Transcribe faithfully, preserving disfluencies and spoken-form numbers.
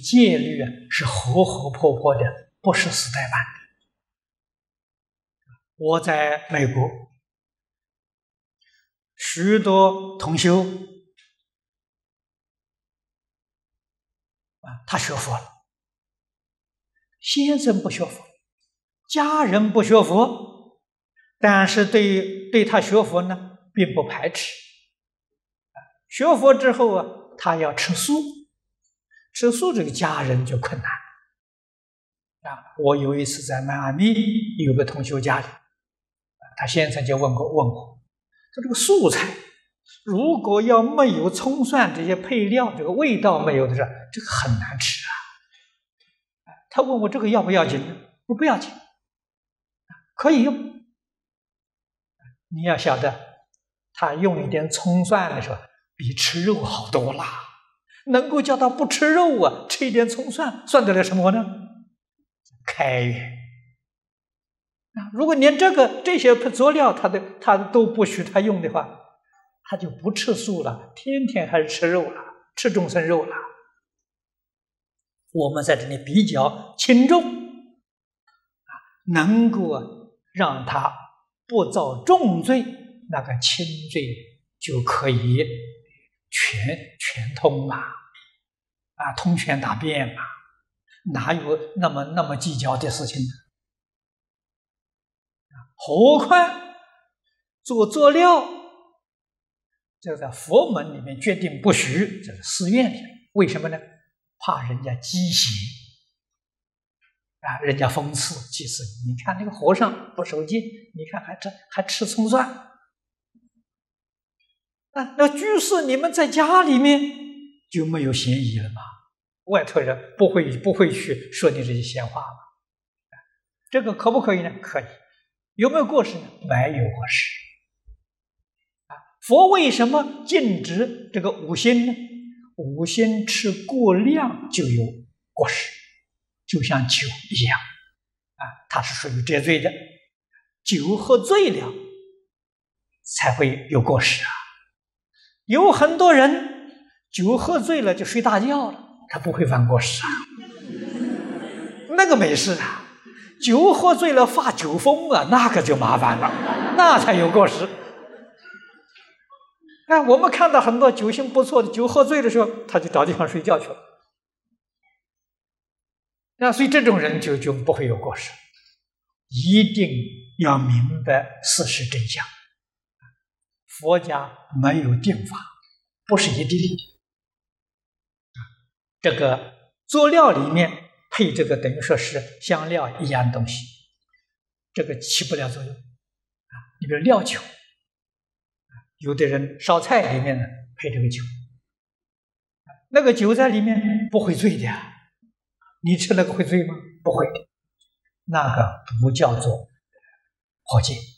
戒律啊是活活泼泼的，不是死呆板的。我在美国，许多同修啊，他学佛了，先生不学佛，家人不学佛，但是对对他学佛呢，并不排斥。学佛之后啊，他要吃素，吃素这个家人就困难啊。我有一次在迈阿密有个同修家里，他先生就问过问我，说这个素菜如果要没有葱蒜这些配料，这个味道没有的时候，这个很难吃啊。他问我这个要不要紧呢？我不要紧，可以用。你要晓得，他用一点葱蒜的时候，比吃肉好多啦。能够叫他不吃肉啊，吃一点葱蒜，算得了什么呢？开源啊！如果连这个这些佐料他的他都不许他用的话，他就不吃素了，天天还是吃肉了，吃众生肉了。我们在这里比较轻重啊，能够让他不造重罪，那个轻罪就可以全全通嘛，啊，通权达变嘛，哪有那么那么计较的事情呢？何况做佐料，这个在佛门里面决定不许，这是寺院里面，为什么呢？怕人家讥邪啊，人家讽刺讥刺你。你看那个和尚不守戒，你看还吃还吃葱蒜啊。那居士你们在家里面就没有嫌疑了吗？外头人不会不会去说你这些闲话吗？这个可不可以呢？可以。有没有过失呢？没有过失啊。佛为什么禁止这个五辛呢？五辛吃过量就有过失，就像酒一样啊，它是属于这罪的。酒喝醉了才会有过失啊。有很多人酒喝醉了就睡大觉了，他不会犯过失啊，那个没事啊。酒喝醉了发酒疯啊，那个就麻烦了，那才有过失。哎，我们看到很多酒性不错的，酒喝醉的时候，他就找地方睡觉去了。那所以这种人就就不会有过失。一定要明白事实真相。佛家没有定法，不是一定的。这个佐料里面配这个等于说是香料一样东西，这个起不了作用啊。你比如料酒，有的人烧菜里面呢配这个酒，那个酒在里面不会醉的呀。你吃那个会醉吗？不会的，那个不叫做破戒。